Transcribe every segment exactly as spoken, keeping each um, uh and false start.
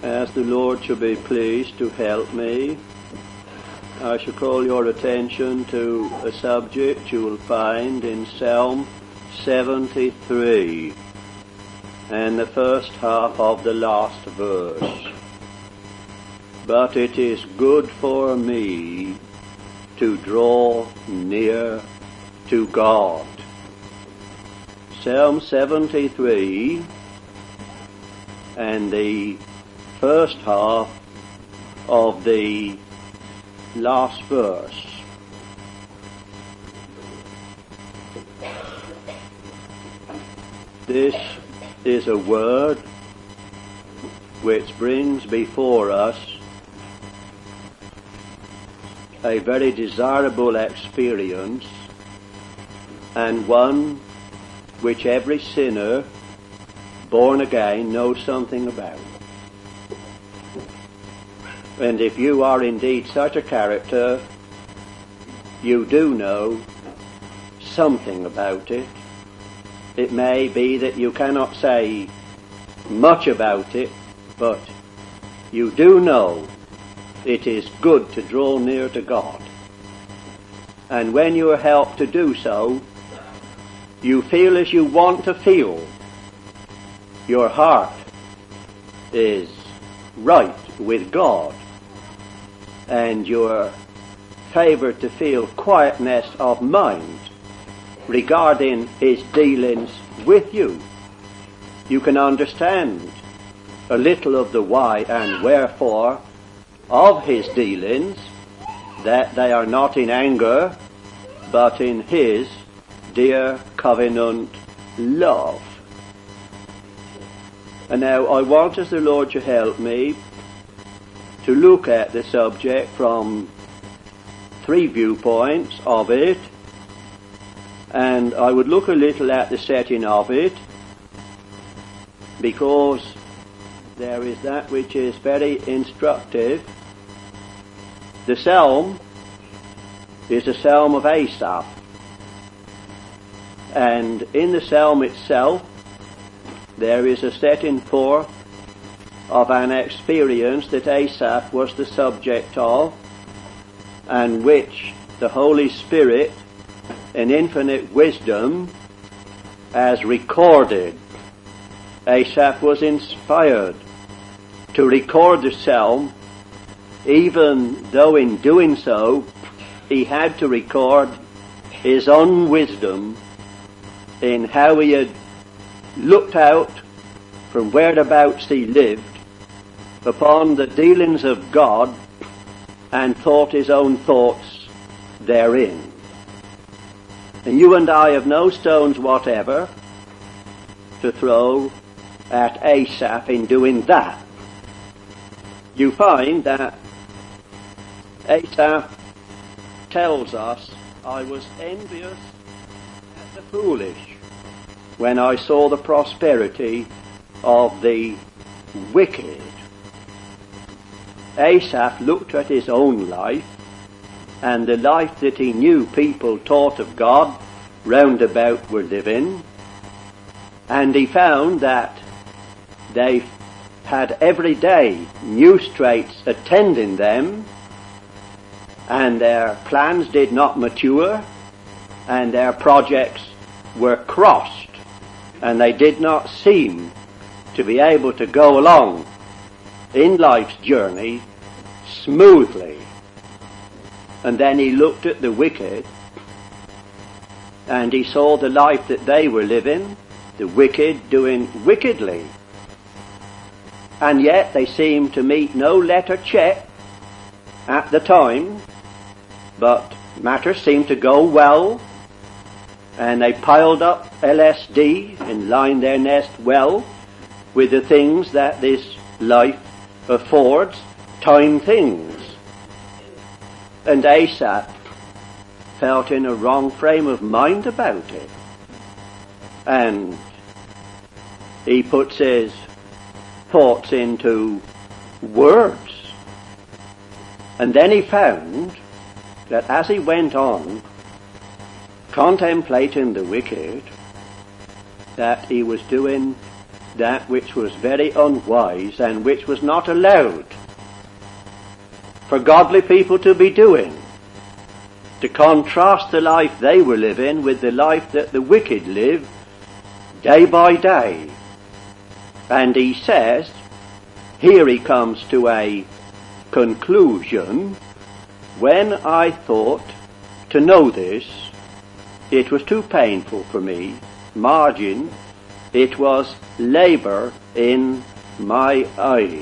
As the Lord shall be pleased to help me, I shall call your attention to a subject you will find in Psalm seventy-three and the first half of the last verse. But it is good for me to draw near to God. Psalm seventy-three and the first half of the last verse. This is a word which brings before us a very desirable experience, and one which every sinner born again knows something about. And if you are indeed such a character, you do know something about it. It may be that you cannot say much about it, but you do know it is good to draw near to God. And when you are helped to do so, you feel as you want to feel. Your heart is right with God, and you're favoured to feel quietness of mind regarding His dealings with you. You can understand a little of the why and wherefore of His dealings, that they are not in anger, but in His dear covenant love. And now I want, as the Lord shall help me, to look at the subject from three viewpoints of it, and I would look a little at the setting of it, because there is that which is very instructive. The psalm is a psalm of Asaph, and in the psalm itself there is a setting forth of an experience that Asaph was the subject of, and which the Holy Spirit in infinite wisdom has recorded. Asaph was inspired to record the psalm, even though in doing so he had to record his own wisdom in how he had looked out from whereabouts he lived upon the dealings of God and thought his own thoughts therein. And you and I have no stones whatever to throw at Asaph in doing that. You find that Asaph tells us, I was envious at the foolish when I saw the prosperity of the wicked. Asaph looked at his own life and the life that he knew people taught of God round about were living, and he found that they had every day new straits attending them, and their plans did not mature, and their projects were crossed, and they did not seem to be able to go along in life's journey smoothly. And then he looked at the wicked, and he saw the life that they were living, the wicked doing wickedly. And yet they seemed to meet no letter check at the time, but matters seemed to go well, and they piled up L S D and lined their nest well with the things that this life affords, time things. And Asaph felt in a wrong frame of mind about it, and he puts his thoughts into words. And then he found that as he went on contemplating the wicked, that he was doing that which was very unwise and which was not allowed for godly people to be doing, to contrast the life they were living with the life that the wicked live day by day. And he says, here he comes to a conclusion, when I thought to know this, it was too painful for me, margin, it was labour in my eyes.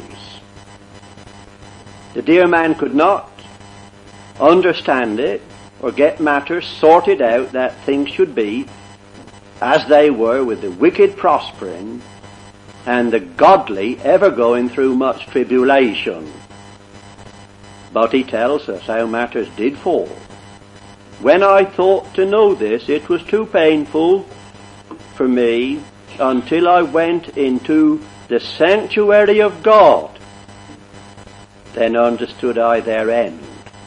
The dear man could not understand it or get matters sorted out that things should be as they were, with the wicked prospering and the godly ever going through much tribulation. But he tells us how matters did fall. When I thought to know this, it was too painful for me until I went into the sanctuary of God. Then understood I their end.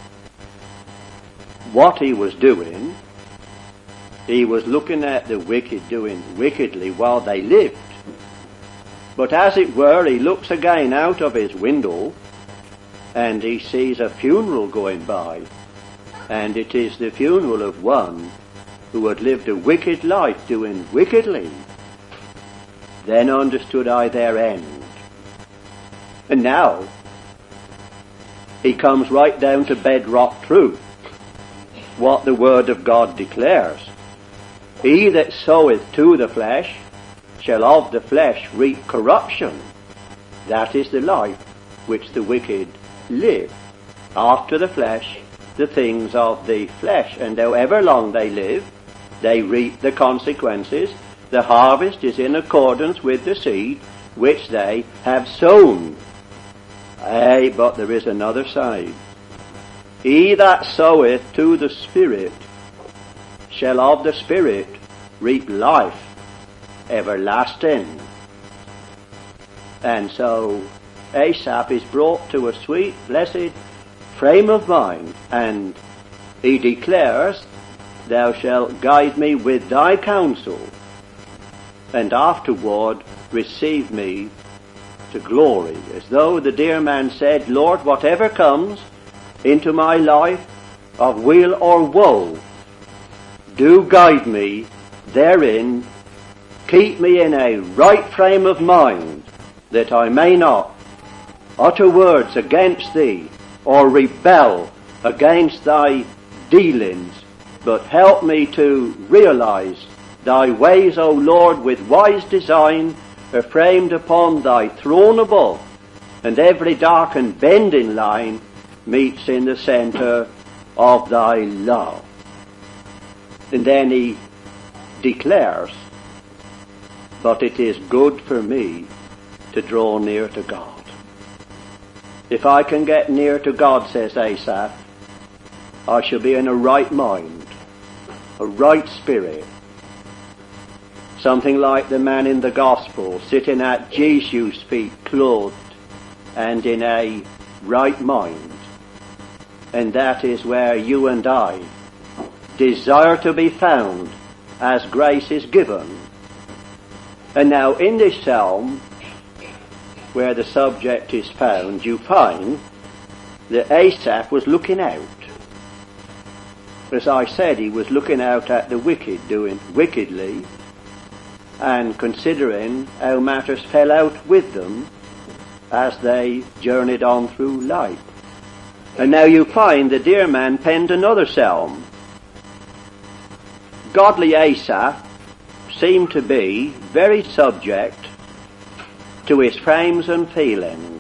What he was doing, he was looking at the wicked doing wickedly while they lived. But as it were, he looks again out of his window and he sees a funeral going by. And it is the funeral of one who had lived a wicked life doing wickedly. Then understood I their end. And now he comes right down to bedrock truth, what the Word of God declares. He that soweth to the flesh shall of the flesh reap corruption. That is the life which the wicked live. After the flesh, the things of the flesh. And however long they live, they reap the consequences. The harvest is in accordance with the seed which they have sown. Ay, but there is another side. He that soweth to the Spirit shall of the Spirit reap life everlasting. And so Asaph is brought to a sweet, blessed frame of mind, and he declares, thou shalt guide me with thy counsel, and afterward receive me to glory. As though the dear man said, Lord, whatever comes into my life of weal or woe, do guide me therein, keep me in a right frame of mind, that I may not utter words against thee or rebel against thy dealings, but help me to realize thy ways, O Lord, with wise design, are framed upon thy throne above, and every dark and bending line meets in the center of thy love. And then he declares, but it is good for me to draw near to God. If I can get near to God, says Asaph, I shall be in a right mind, a right spirit. Something like the man in the gospel sitting at Jesus' feet, clothed and in a right mind. And that is where you and I desire to be found as grace is given. And now in this psalm, where the subject is found, you find that Asaph was looking out. As I said, he was looking out at the wicked doing wickedly, and considering how matters fell out with them as they journeyed on through life. And now you find the dear man penned another psalm. Godly Asaph seemed to be very subject to his frames and feelings.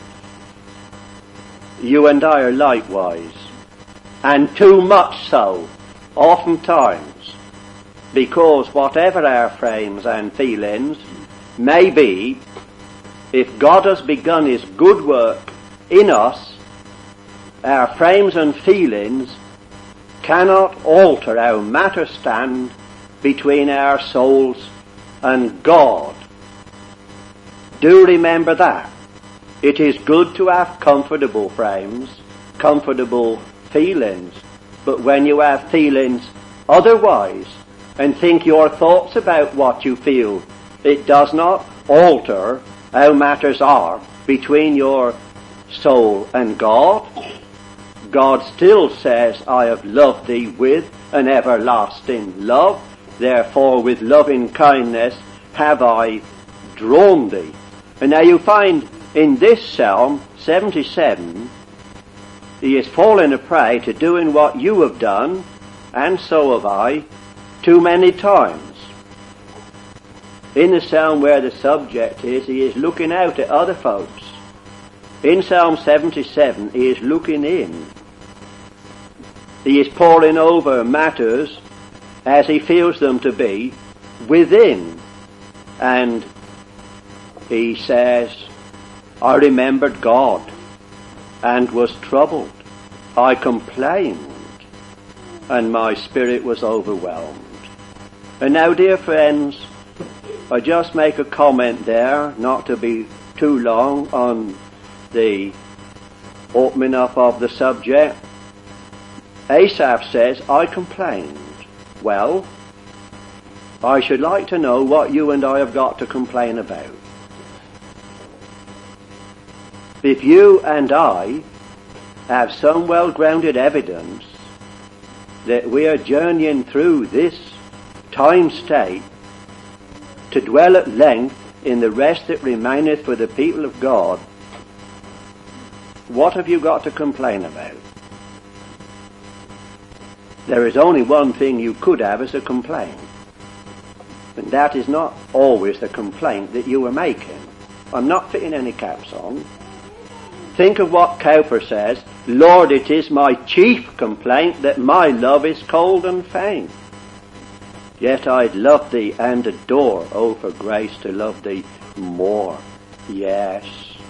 You and I are likewise, and too much so, oftentimes, because whatever our frames and feelings may be, if God has begun his good work in us, our frames and feelings cannot alter how matters stand between our souls and God. Do remember that. It is good to have comfortable frames, comfortable feelings, but when you have feelings otherwise, and think your thoughts about what you feel, it does not alter how matters are between your soul and God. God still says, I have loved thee with an everlasting love. Therefore with loving kindness have I drawn thee. And now you find in this Psalm seventy-seven, he is falling a prey to doing what you have done, and so have I, too many times. In the Psalm where the subject is, he is looking out at other folks. In Psalm seventy-seven, he is looking in. He is poring over matters as he feels them to be within. And he says, I remembered God and was troubled. I complained and my spirit was overwhelmed. And now, dear friends, I just make a comment there, not to be too long on the opening up of the subject. Asaph says, I complained. Well, I should like to know what you and I have got to complain about. If you and I have some well-grounded evidence that we are journeying through this time state to dwell at length in the rest that remaineth for the people of God, what have you got to complain about? There is only one thing you could have as a complaint, and that is not always the complaint that you are making. I'm not fitting any caps on. Think of what Cowper says, Lord, it is my chief complaint that my love is cold and faint. Yet I'd love thee and adore, oh, for grace to love thee more. Yes.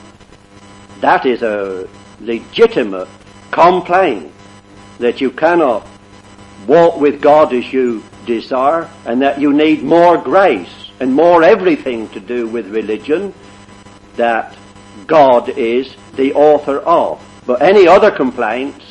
That is a legitimate complaint, that you cannot walk with God as you desire, and that you need more grace and more everything to do with religion that God is the author of. But any other complaints,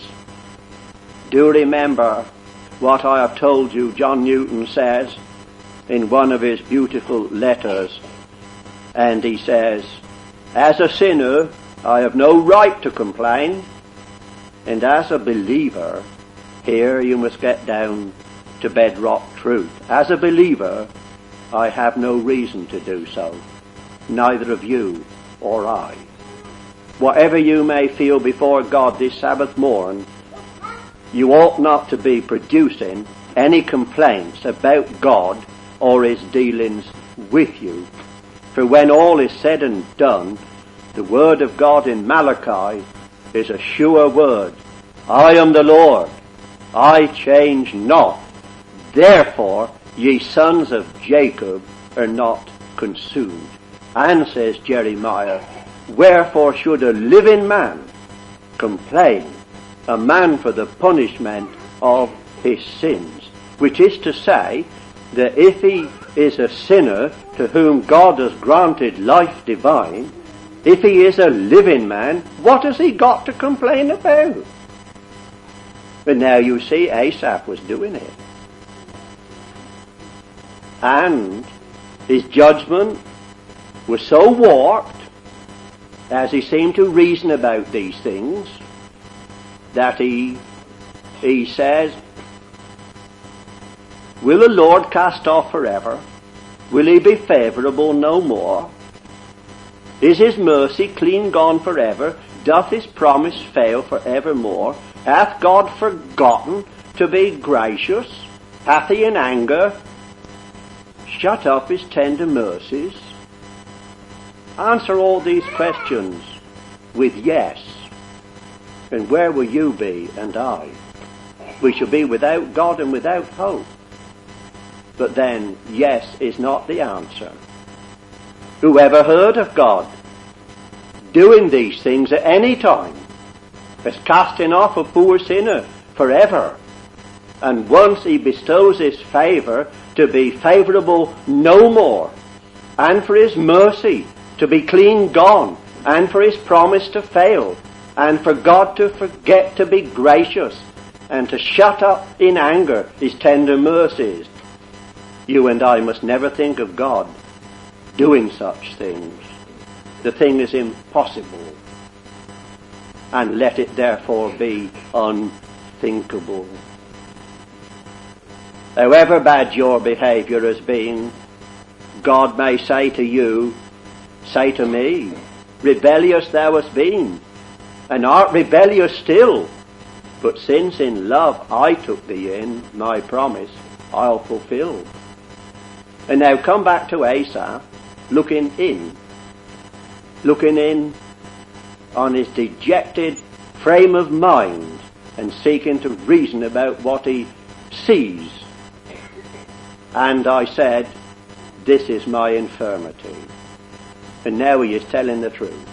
do remember what I have told you John Newton says in one of his beautiful letters. And he says, as a sinner, I have no right to complain, and as a believer, here you must get down to bedrock truth. As a believer, I have no reason to do so, neither of you or I. Whatever you may feel before God this Sabbath morn, you ought not to be producing any complaints about God or his dealings with you. For when all is said and done, the word of God in Malachi is a sure word. I am the Lord, I change not. Therefore, ye sons of Jacob are not consumed. And says Jeremiah, wherefore should a living man complain, a man for the punishment of his sins? Which is to say, that if he is a sinner to whom God has granted life divine, if he is a living man, what has he got to complain about? But now you see, Asaph was doing it. And his judgment was so warped, as he seemed to reason about these things, that he, he says, will the Lord cast off forever? Will he be favourable no more? Is his mercy clean gone forever? Doth his promise fail for evermore? Hath God forgotten to be gracious? Hath he in anger shut up his tender mercies? Answer all these questions with yes. And where will you be and I? We shall be without God and without hope. But then, yes is not the answer. Who ever heard of God doing these things at any time, as casting off a poor sinner forever? And once he bestows his favour to be favourable no more, and for his mercy to be clean gone, and for his promise to fail, and for God to forget to be gracious, and to shut up in anger his tender mercies, you and I must never think of God doing such things. The thing is impossible, and let it therefore be unthinkable. However bad your behaviour has been, God may say to you, say to me, rebellious thou hast been, and art rebellious still, but since in love I took thee in, my promise I'll fulfill. And now come back to Asaph, looking in, looking in on his dejected frame of mind and seeking to reason about what he sees. And I said, this is my infirmity. And now he is telling the truth.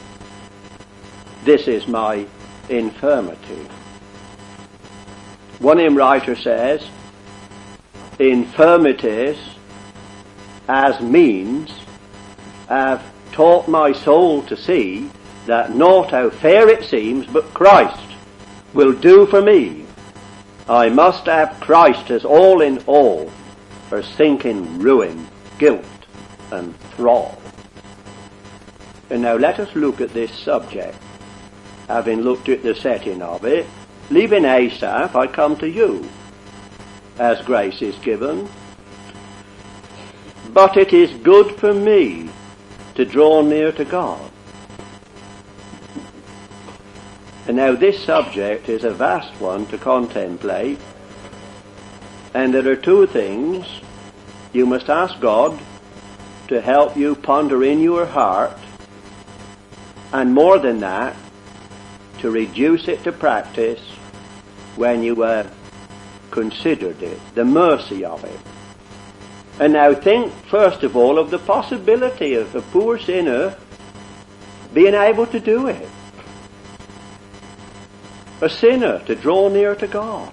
This is my infirmity. One hymn writer says, infirmities as means have taught my soul to see that naught how fair it seems but Christ will do for me. I must have Christ as all in all, or sink in ruin, guilt, and thrall. And now let us look at this subject. Having looked at the setting of it, leaving Asaph, I come to you, as grace is given. But it is good for me to draw near to God. And now this subject is a vast one to contemplate, and there are two things you must ask God to help you ponder in your heart, and more than that, to reduce it to practice when you have considered it, the mercy of it. And now think first of all of the possibility of a poor sinner being able to do it. A sinner to draw near to God.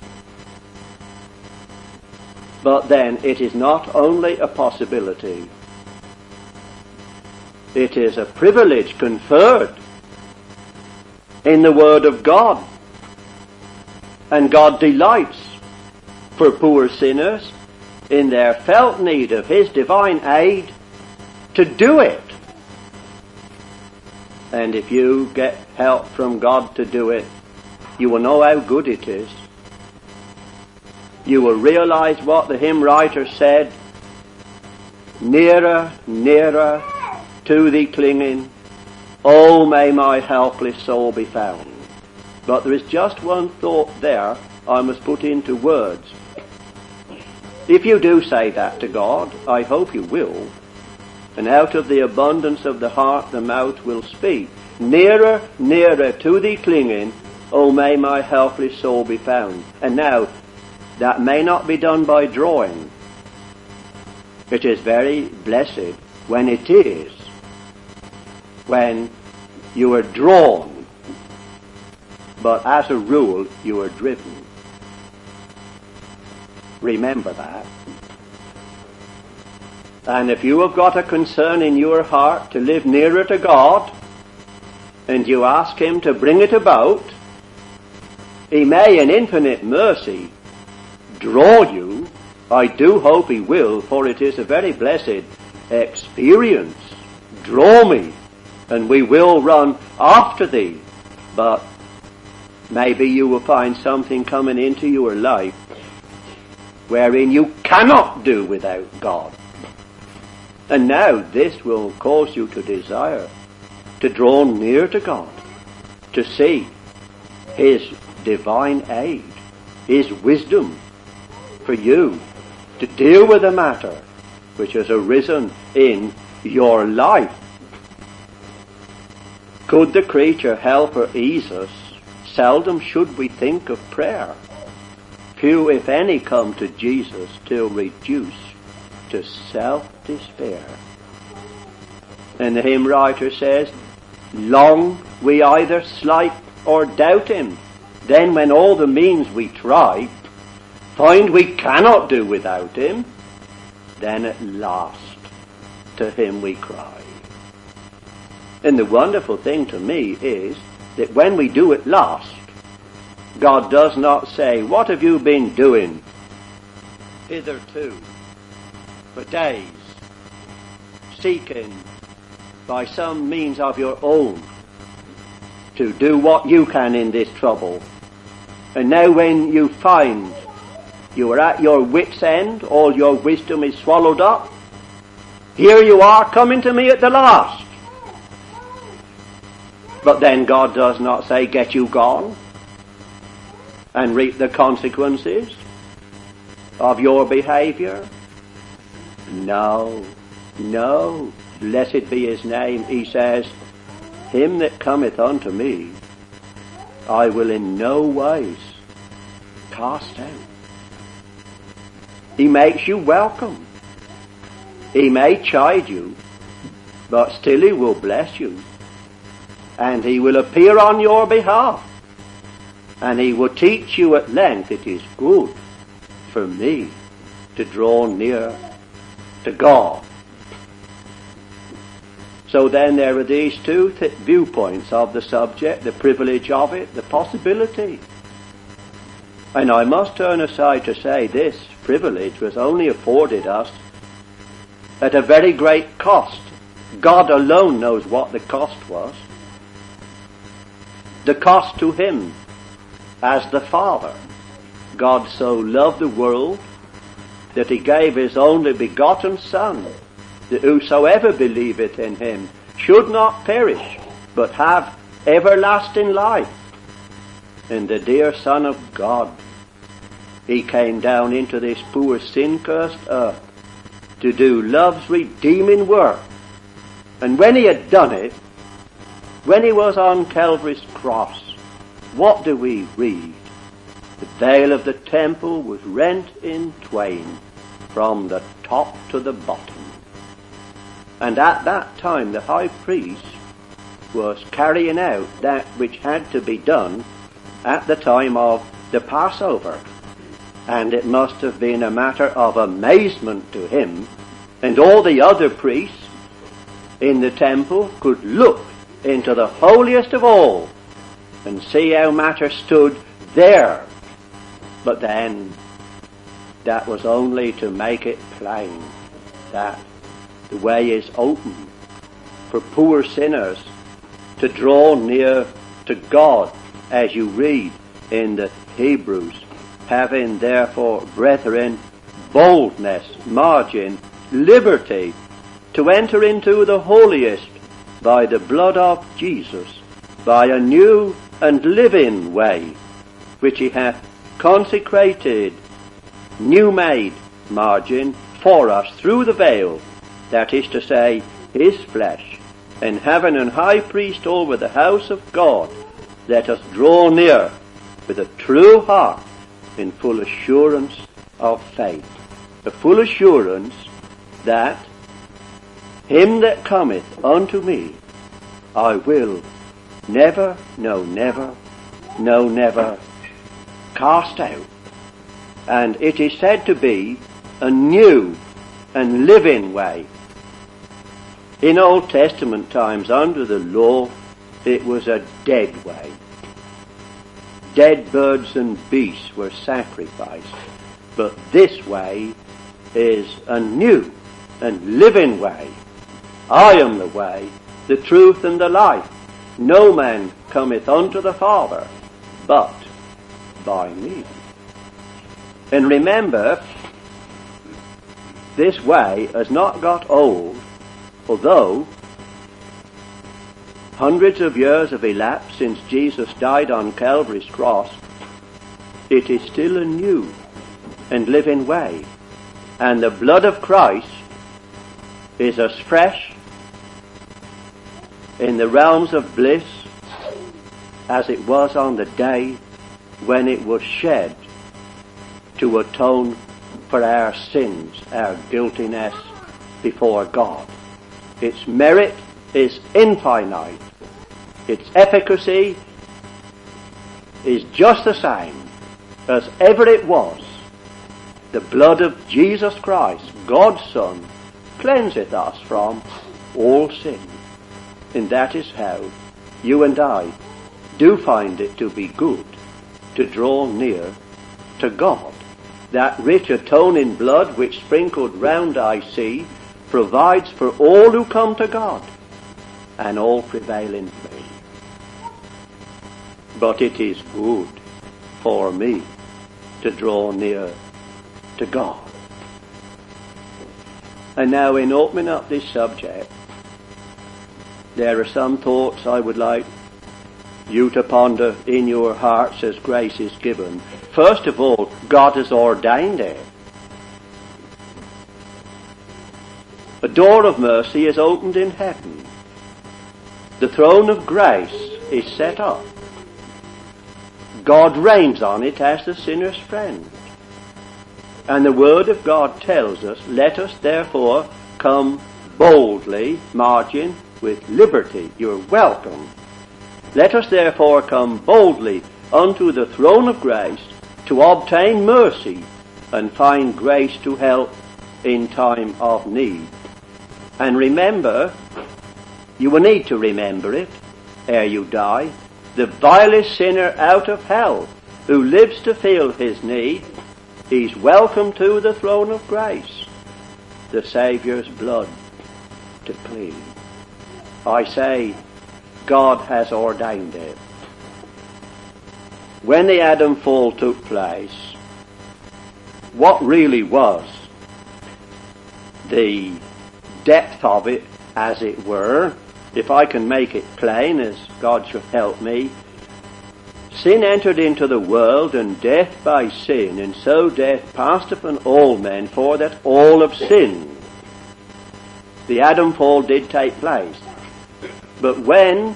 But then it is not only a possibility, it is a privilege conferred in the Word of God. And God delights for poor sinners in their felt need of His divine aid to do it. And if you get help from God to do it, you will know how good it is. You will realize what the hymn writer said, nearer, nearer to thee clinging, oh may my helpless soul be found. But there is just one thought there I must put into words. If you do say that to God, I hope you will, and out of the abundance of the heart the mouth will speak. Nearer, nearer to thee clinging, oh may my helpless soul be found. And now, that may not be done by drawing. It is very blessed when it is, when you are drawn, but as a rule you are driven. Remember that. And if you have got a concern in your heart to live nearer to God, and you ask Him to bring it about, He may in infinite mercy draw you. I do hope He will, for it is a very blessed experience. Draw me, and we will run after thee. But maybe you will find something coming into your life wherein you cannot do without God. And now this will cause you to desire to draw near to God, to see His divine aid, His wisdom for you to deal with the matter which has arisen in your life. Could the creature help or ease us, seldom should we think of prayer. Few, if any, come to Jesus till reduced to self-despair. And the hymn writer says, long we either slight or doubt Him. Then when all the means we try find we cannot do without Him, then at last to Him we cry. And the wonderful thing to me is that when we do at last, God does not say, what have you been doing hitherto for days? seeking by some means of your own to do what you can in this trouble. And now when you find you are at your wit's end, all your wisdom is swallowed up, here you are coming to me at the last. But then God does not say, get you gone and reap the consequences of your behavior. No, no, blessed be his name. He says, him that cometh unto me, I will in no wise cast out. He makes you welcome. He may chide you, but still he will bless you. And he will appear on your behalf. And he will teach you at length it is good for me to draw near to God. So then there are these two th- viewpoints of the subject, the privilege of it, the possibility. And I must turn aside to say this privilege was only afforded us at a very great cost. God alone knows what the cost was. The cost to him as the Father. God so loved the world that he gave his only begotten Son, that whosoever believeth in him should not perish, but have everlasting life. And the dear Son of God, he came down into this poor sin-cursed earth to do love's redeeming work. And when he had done it, when he was on Calvary's cross, what do we read? The veil of the temple was rent in twain from the top to the bottom. And at that time the high priest was carrying out that which had to be done at the time of the Passover. And it must have been a matter of amazement to him, and all the other priests in the temple could look into the holiest of all and see how matters stood there. But then that was only to make it plain that the way is open for poor sinners to draw near to God, as you read in the Hebrews, having therefore, brethren, boldness, margin, liberty, to enter into the holiest by the blood of Jesus, by a new and living way, which he hath consecrated, new made, margin, for us through the veil, that is to say, his flesh. And having an high priest over the house of God, let us draw near with a true heart in full assurance of faith. The full assurance that him that cometh unto me, I will never, no never, no never cast out. And it is said to be a new and living way. In Old Testament times, under the law, it was a dead way. Dead birds and beasts were sacrificed. But this way is a new and living way. I am the way, the truth, and the life. No man cometh unto the Father but by me. And remember, this way has not got old, although hundreds of years have elapsed since Jesus died on Calvary's cross. It is still a new and living way. And the blood of Christ is as fresh in the realms of bliss as it was on the day when it was shed to atone for our sins, our guiltiness before God. Its merit is infinite. Its efficacy is just the same as ever it was. The blood of Jesus Christ, God's Son, cleanseth us from all sin. And that is how you and I do find it to be good to draw near to God. That rich atoning blood which sprinkled round, I see, provides for all who come to God, and all prevail in faith. But it is good for me to draw near to God. And now, in opening up this subject, there are some thoughts I would like you to ponder in your hearts as grace is given. First of all, God has ordained it. A door of mercy is opened in heaven. The throne of grace is set up. God reigns on it as the sinner's friend. And the Word of God tells us, let us therefore come boldly, margin, with liberty. You're welcome. Let us therefore come boldly unto the throne of grace to obtain mercy and find grace to help in time of need. And remember, you will need to remember it ere you die, the vilest sinner out of hell who lives to feel his need, he's welcome to the throne of grace, the Saviour's blood to plead. I say, God has ordained it. When the Adam fall took place, what really was the depth of it, as it were, if I can make it plain, as God shall help me, sin entered into the world, and death by sin, and so death passed upon all men, for that all have sinned. The Adam fall did take place. But when,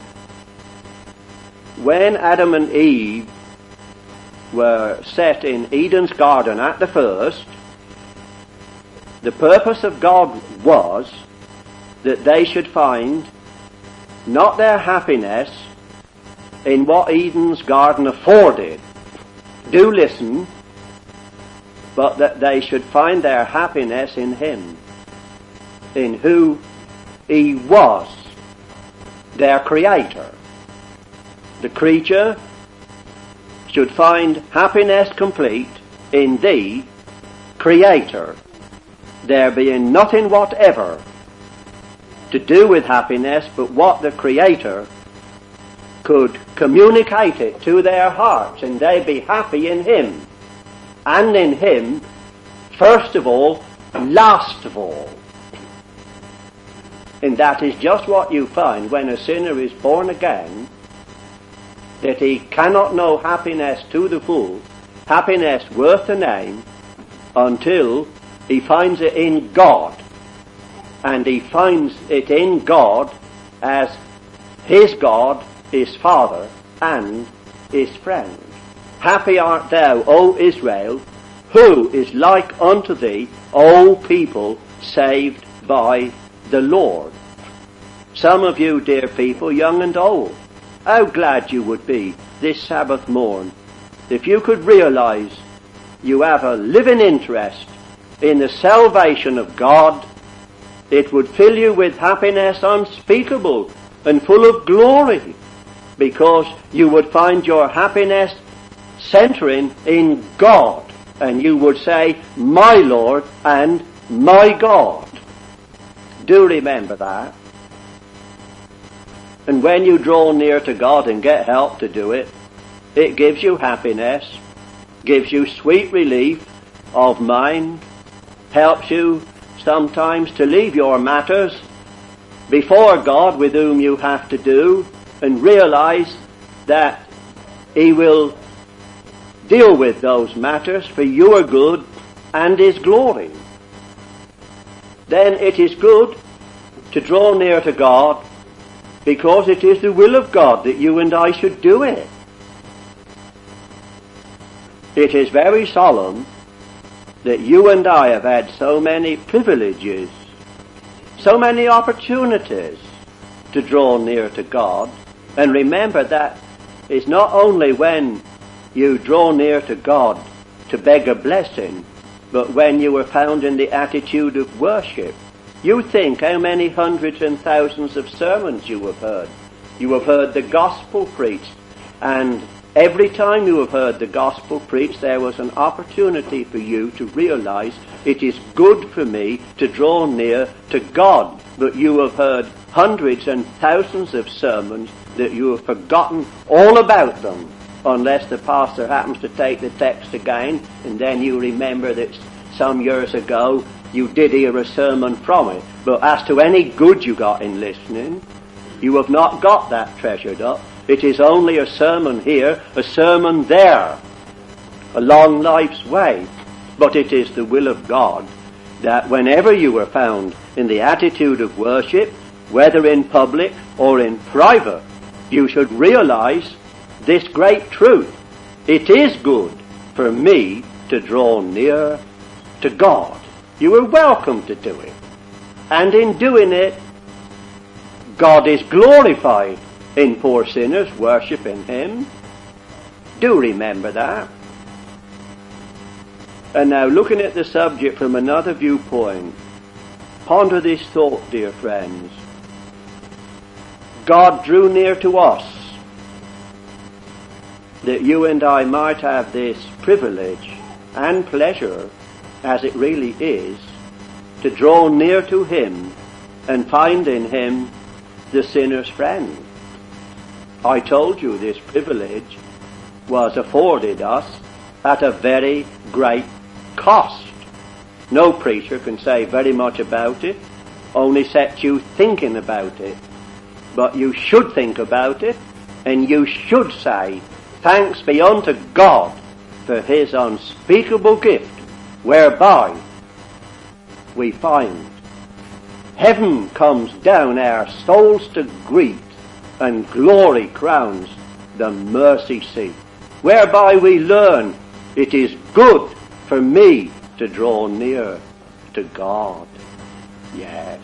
when Adam and Eve were set in Eden's garden at the first, the purpose of God was that they should find not their happiness in what Eden's garden afforded. Do listen. But that they should find their happiness in Him, in who He was, their Creator. The creature should find happiness complete in the Creator, there being nothing whatever to do with happiness but what the Creator could communicate it to their hearts, and they be happy in Him, and in Him first of all, last of all. And that is just what you find when a sinner is born again, that he cannot know happiness to the full, happiness worth the name, until he finds it in God. And he finds it in God as his God, his Father, and his friend. Happy art thou, O Israel, who is like unto thee, O people saved by the Lord. Some of you, dear people, young and old, how glad you would be this Sabbath morn if you could realize you have a living interest in the salvation of God. It would fill you with happiness unspeakable and full of glory, because you would find your happiness centering in God, and you would say, my Lord and my God. Do remember that. And when you draw near to God and get help to do it, it gives you happiness, gives you sweet relief of mind, helps you sometimes to leave your matters before God with whom you have to do, and realize that He will deal with those matters for your good and His glory. Then it is good to draw near to God, because it is the will of God that you and I should do it. It is very solemn that you and I have had so many privileges, so many opportunities to draw near to God. And remember, that is not only when you draw near to God to beg a blessing, but when you are found in the attitude of worship. You think how many hundreds and thousands of sermons you have heard. You have heard the gospel preached, and Every time you have heard the gospel preached, there was an opportunity for you to realize it is good for me to draw near to God. But you have heard hundreds and thousands of sermons that you have forgotten all about them, unless the pastor happens to take the text again, and then you remember that some years ago you did hear a sermon from it. But as to any good you got in listening, you have not got that treasured up. It is only a sermon here, a sermon there, along life's way. But it is the will of God that whenever you are found in the attitude of worship, whether in public or in private, you should realize this great truth. It is good for me to draw near to God. You are welcome to do it. And in doing it, God is glorified in poor sinners worshipping Him. Do remember that. And now, looking at the subject from another viewpoint, ponder this thought, dear friends. God drew near to us that you and I might have this privilege and pleasure, as it really is, to draw near to Him and find in Him the sinner's friend. I told you this privilege was afforded us at a very great cost. No preacher can say very much about it, only sets you thinking about it. But you should think about it, and you should say, thanks be unto God for His unspeakable gift, whereby we find heaven comes down our souls to greet, and glory crowns the mercy seat, whereby we learn it is good for me to draw near to God. Yes.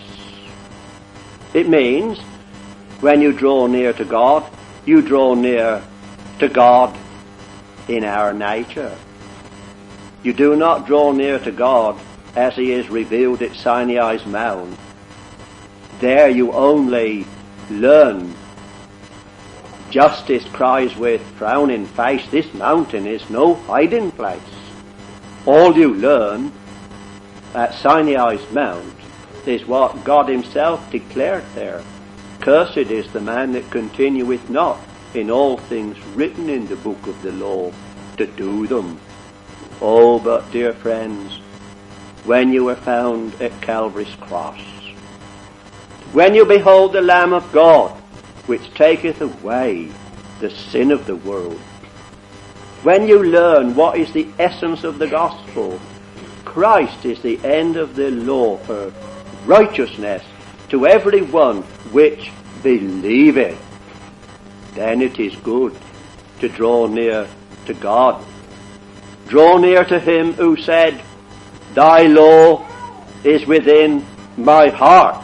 It means when you draw near to God, you draw near to God in our nature. You do not draw near to God as He is revealed at Sinai's Mount. There you only learn. Justice cries with frowning face, this mountain is no hiding place. All you learn at Sinai's Mount is what God Himself declared there. Cursed is the man that continueth not in all things written in the book of the law to do them. Oh, but dear friends, when you are found at Calvary's cross, when you behold the Lamb of God, which taketh away the sin of the world, when you learn what is the essence of the gospel, Christ is the end of the law for righteousness to every one which believeth, then it is good to draw near to God. Draw near to Him who said, Thy law is within my heart,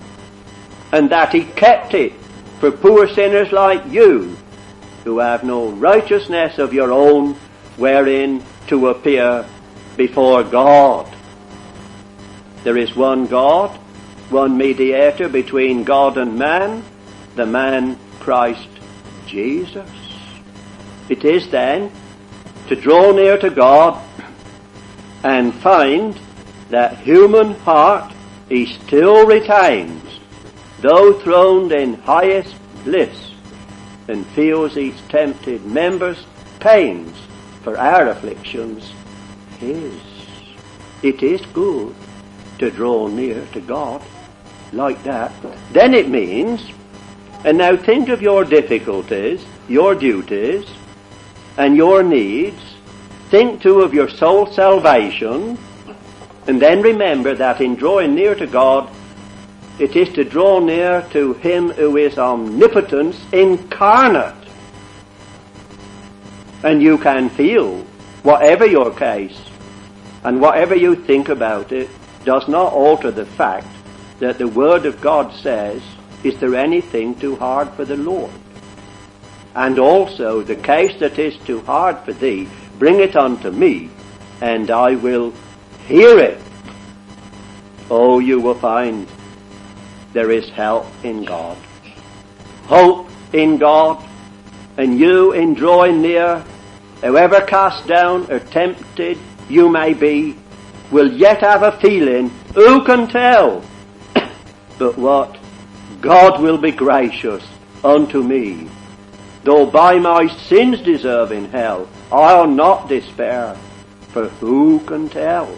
and that He kept it for poor sinners like you, who have no righteousness of your own wherein to appear before God. There is one God, one mediator between God and man, the man Christ Jesus. It is then to draw near to God and find that human heart He still retains, though throned in highest bliss, and feels each tempted member's pains for our afflictions His. It is good to draw near to God like that. Then it means, and now think of your difficulties, your duties, and your needs. Think too of your soul's salvation, and then remember that in drawing near to God, it is to draw near to Him who is omnipotence incarnate. And you can feel, whatever your case, and whatever you think about it, does not alter the fact that the Word of God says, is there anything too hard for the Lord? And also, the case that is too hard for thee, bring it unto me, and I will hear it. Oh, you will find there is help in God, hope in God, And you, in drawing near, however cast down or tempted you may be, will yet have a feeling, who can tell, but what God will be gracious unto me. Though by my sins deserving hell, I'll not despair, for who can tell?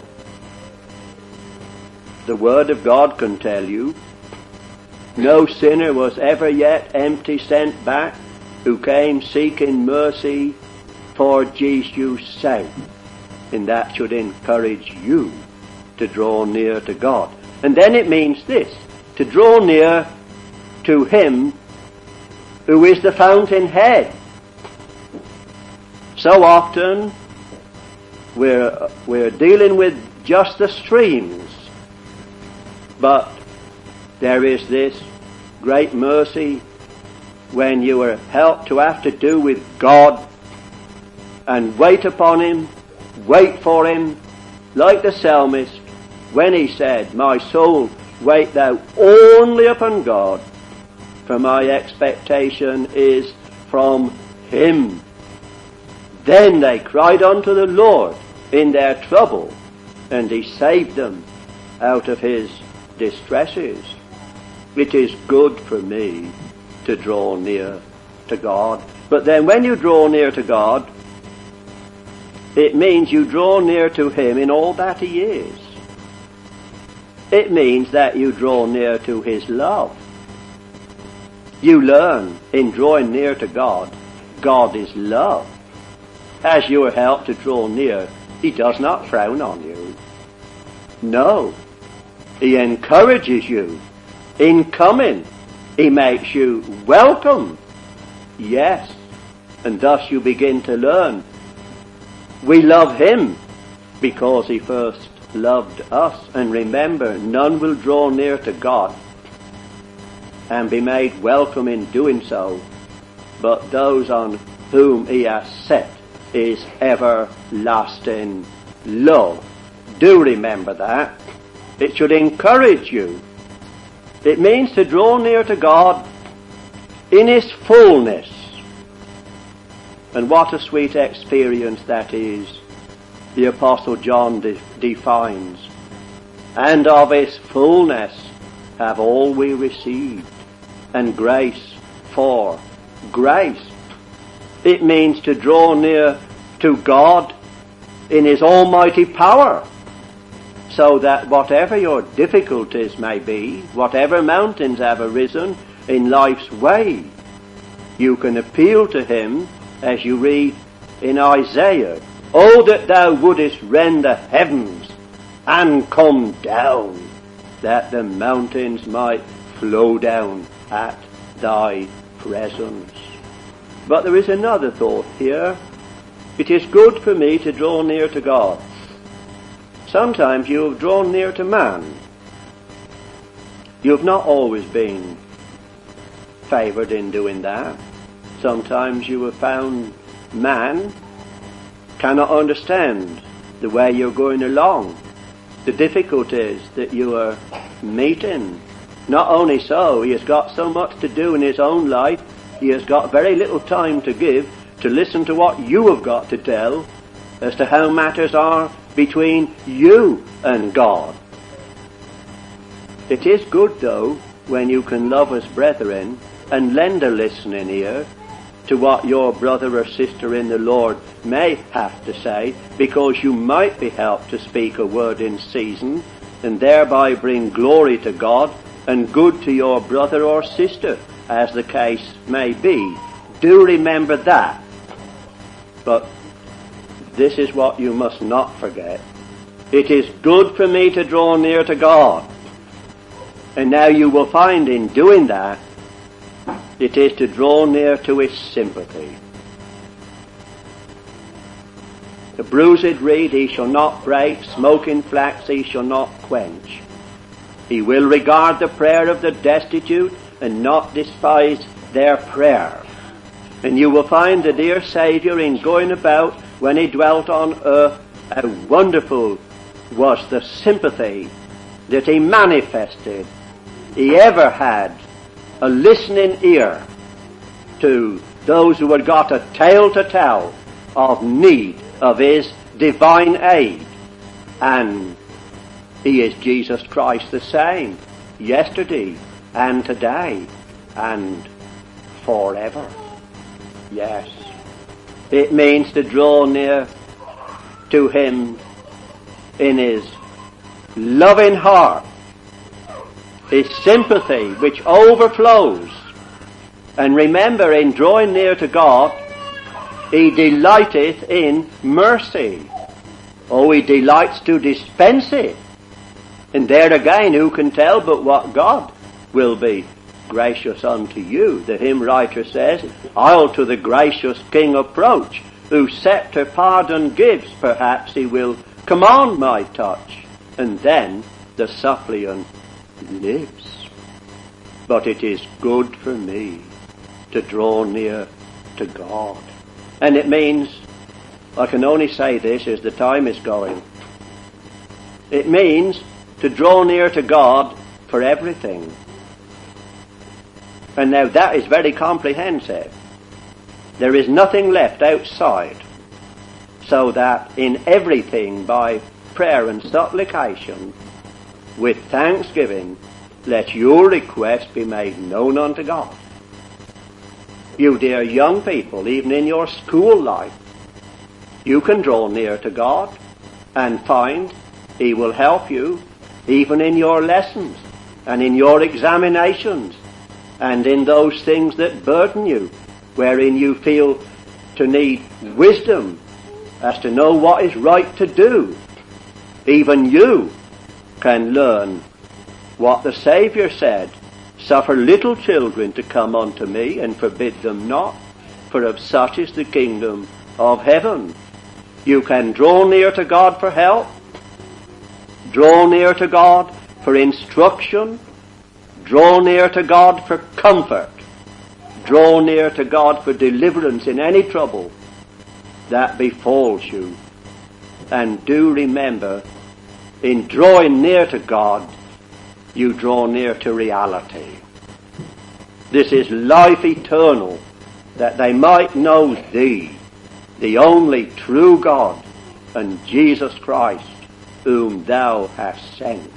The Word of God can tell you. No sinner was ever yet empty sent back, who came seeking mercy for Jesus' sake. And that should encourage you to draw near to God. And then it means this, to draw near to Him who is the fountainhead. So often we're, we're dealing with just the streams, but there is this great mercy when you are helped to have to do with God and wait upon Him, wait for Him, like the psalmist when he said, my soul, wait thou only upon God, for my expectation is from Him. Then they cried unto the Lord in their trouble, and He saved them out of His distresses. It is good for me to draw near to God. But then when you draw near to God, it means you draw near to Him in all that He is. It means that you draw near to His love. You learn in drawing near to God, God is love. As you are helped to draw near, He does not frown on you. No, He encourages you in coming. He makes you welcome. Yes, and thus you begin to learn. We love Him because He first loved us. And remember, none will draw near to God and be made welcome in doing so, but those on whom He has set His everlasting love. Do remember that. It should encourage you. It means to draw near to God in His fullness. And what a sweet experience that is. The Apostle John de- defines, and of His fullness have all we received, and grace for grace. It means to draw near to God in His almighty power, so that whatever your difficulties may be, whatever mountains have arisen in life's way, you can appeal to Him as you read in Isaiah, oh, that thou wouldest rend the heavens and come down, that the mountains might flow down at thy presence. But there is another thought here. It is good for me to draw near to God. Sometimes you have drawn near to man. You have not always been favoured in doing that. Sometimes you have found man cannot understand the way you're going along, the difficulties that you are meeting. Not only so, he has got so much to do in his own life, he has got very little time to give to listen to what you have got to tell as to how matters are between you and God. It is good, though, when you can love as brethren and lend a listening ear to what your brother or sister in the Lord may have to say, because you might be helped to speak a word in season and thereby bring glory to God and good to your brother or sister, as the case may be. Do remember that. But this is what you must not forget. It is good for me to draw near to God. And now you will find in doing that, it is to draw near to His sympathy. The bruised reed He shall not break, smoking flax He shall not quench. He will regard the prayer of the destitute and not despise their prayer. And you will find the dear Saviour in going about when He dwelt on earth, how wonderful was the sympathy that He manifested. He ever had a listening ear to those who had got a tale to tell of need of his divine aid. And he is Jesus Christ the same, yesterday and today and forever. Yes, it means to draw near to him in his loving heart, his sympathy which overflows. And remember, in drawing near to God, he delighteth in mercy. Oh, he delights to dispense it. And there again, who can tell but what God will be gracious unto you? The hymn writer says, I'll to the gracious King approach, whose scepter pardon gives, perhaps he will command my touch. And then the suppliant lives. But it is good for me to draw near to God. And it means, I can only say this as the time is going, it means to draw near to God for everything. And now that is very comprehensive. There is nothing left outside, so that in everything by prayer and supplication, with thanksgiving, let your request be made known unto God. You dear young people, even in your school life, you can draw near to God and find he will help you even in your lessons and in your examinations and in those things that burden you, wherein you feel to need wisdom as to know what is right to do. Even you can learn what the Saviour said, suffer little children to come unto me and forbid them not, for of such is the kingdom of heaven. You can draw near to God for help, draw near to God for instruction, draw near to God for comfort, draw near to God for deliverance in any trouble that befalls you. And do remember, in drawing near to God, you draw near to reality. This is life eternal, that they might know thee, the only true God, and Jesus Christ, whom thou hast sent.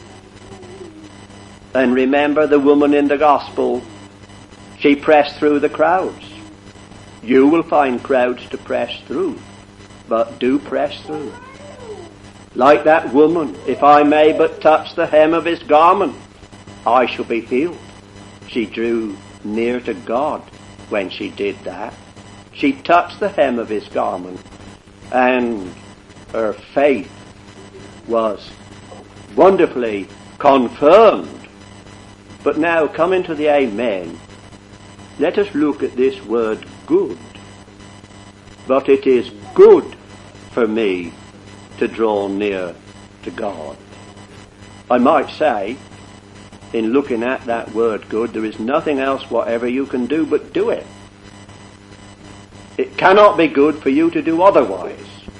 And remember the woman in the gospel, she pressed through the crowds. You will find crowds to press through, but do press through. Like that woman, if I may but touch the hem of his garment, I shall be healed. She drew near to God when she did that. She touched the hem of his garment, and her faith was wonderfully confirmed. But now, coming to the amen, let us look at this word good. But it is good for me to draw near to God. I might say, in looking at that word good, there is nothing else whatever you can do but do it. It cannot be good for you to do otherwise.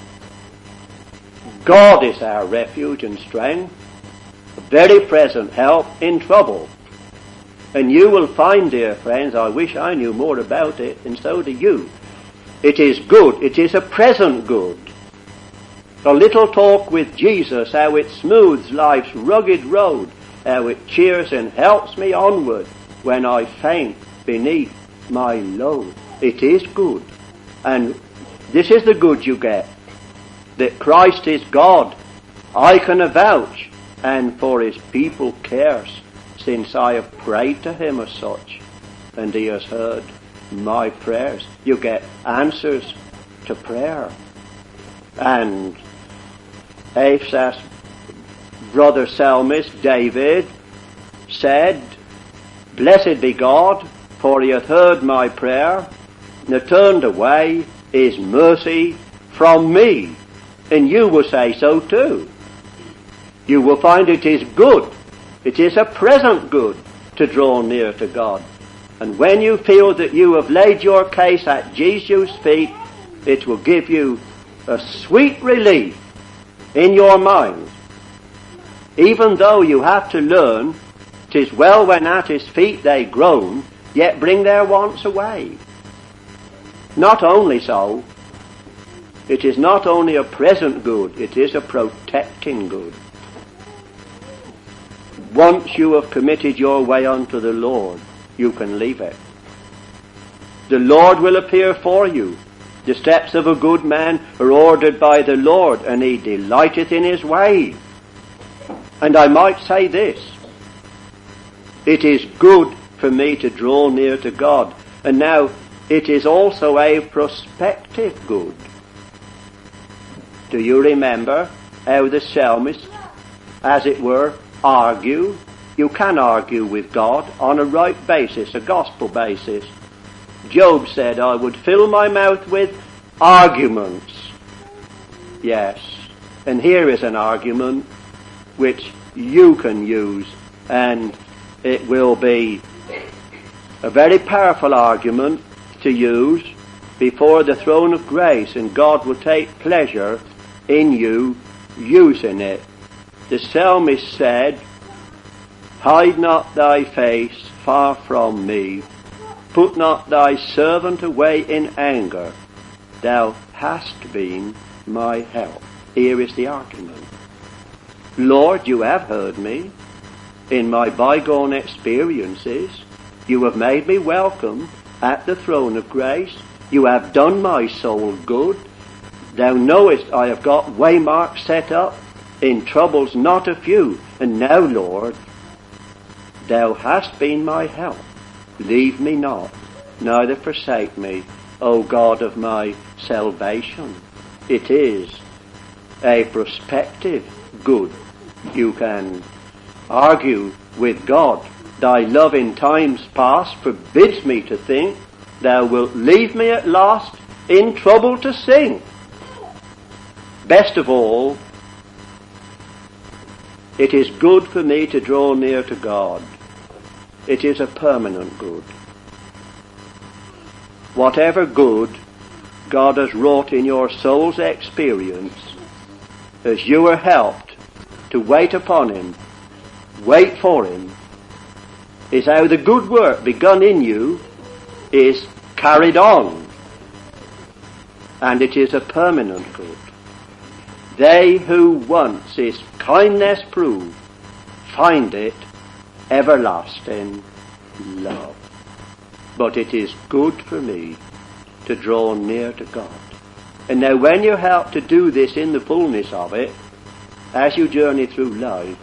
God is our refuge and strength, a very present help in trouble. And you will find, dear friends, I wish I knew more about it, and so do you. It is good. It is a present good. A little talk with Jesus, how it smooths life's rugged road, how it cheers and helps me onward when I faint beneath my load. It is good. And this is the good you get, that Christ is God. I can avouch, and for his people cares, since I have prayed to him as such, and he has heard my prayers. You get answers to prayer. And Asaph's brother psalmist David said, Blessed be God, for he hath heard my prayer, and hath turned away his mercy from me. And you will say so too. You will find it is good. It is a present good to draw near to God. And when you feel that you have laid your case at Jesus' feet, it will give you a sweet relief in your mind. Even though you have to learn, 'tis well when at his feet they groan, yet bring their wants away. Not only so, it is not only a present good, it is a protecting good. Once you have committed your way unto the Lord, you can leave it. The Lord will appear for you. The steps of a good man are ordered by the Lord, and he delighteth in his way. And I might say this, it is good for me to draw near to God. And now, it is also a prospective good. Do you remember how the psalmist, as it were, argue? You can argue with God on a right basis, a gospel basis. Job said, I would fill my mouth with arguments. Yes, and here is an argument which you can use, and it will be a very powerful argument to use before the throne of grace, and God will take pleasure in you using it. The psalmist said, hide not thy face far from me, put not thy servant away in anger, thou hast been my help. Here is the argument. Lord, you have heard me in my bygone experiences. You have made me welcome at the throne of grace. You have done my soul good. Thou knowest I have got waymarks set up in troubles not a few. And now, Lord, thou hast been my help. Leave me not, neither forsake me, O God of my salvation. It is a prospective good. You can argue with God. Thy love in times past forbids me to think thou wilt leave me at last in trouble to sing. Best of all, it is good for me to draw near to God. It is a permanent good. Whatever good God has wrought in your soul's experience, as you are helped to wait upon Him, wait for Him, is how the good work begun in you is carried on. And it is a permanent good. They who once His kindness prove, find it everlasting love. But it is good for me to draw near to God. And now when you're helped to do this in the fullness of it, as you journey through life,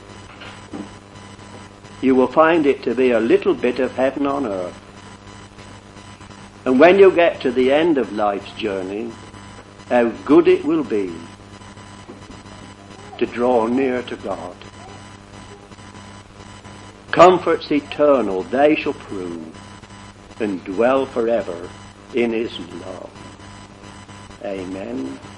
you will find it to be a little bit of heaven on earth. And when you get to the end of life's journey, how good it will be to draw near to God. Comforts eternal they shall prove, and dwell forever in His love. Amen.